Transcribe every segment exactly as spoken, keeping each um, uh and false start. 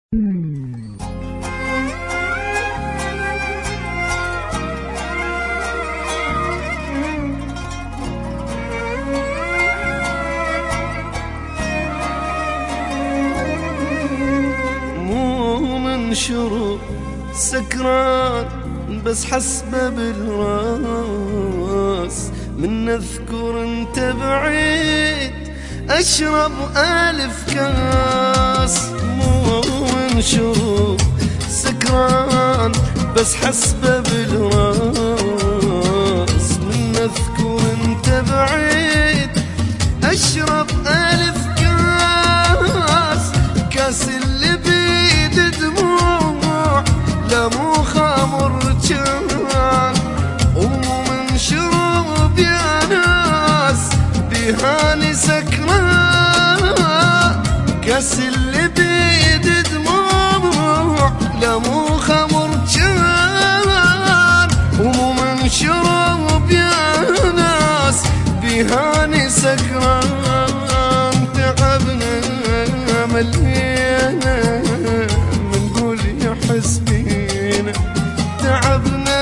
مو من شروق سكران بس حسبه بالراس، من نذكر انت بعيد اشرب الف كاس. مو من شروق سكران بس حسبه بالراس، من نذكر انت بعيد اشرب الف كاس. كاس اللي بيد دموع لا مو خمر جان، ومو من شروب يا ناس بيهاني سكران. كاس اللي بيد دموع لا مو خمر جان، ومو من شروب يا ناس بيهاني سكران. تعبنا ملينا منقول يا حسبينا، تعبنا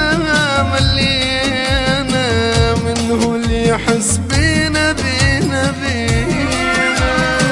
ملينا منه اللي يحسبينا بينا بينا.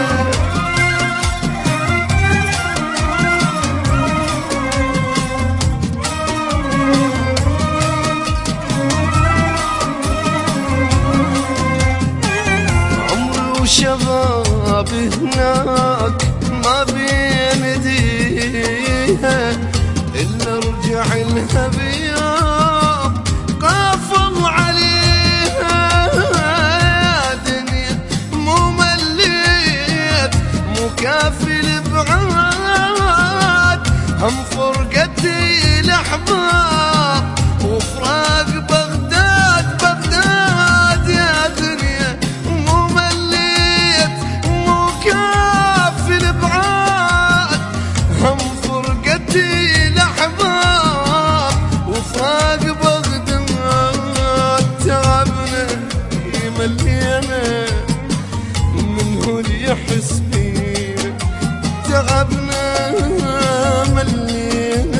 عمري وشباب هناك ما بين ايديها الا ارجع لها بيوم قافل عليها. يا دنيا مو مليت مو كافي الابعاد، هم فرقتي الاحباب وفراق بغداد بغداد. يا دنيا مو مليت مو كافي الابعاد، هم فرقتي الاحباب وفراق بغداد. تعبنا ملينا منه اللي يحس بينا، تعبنا ملينا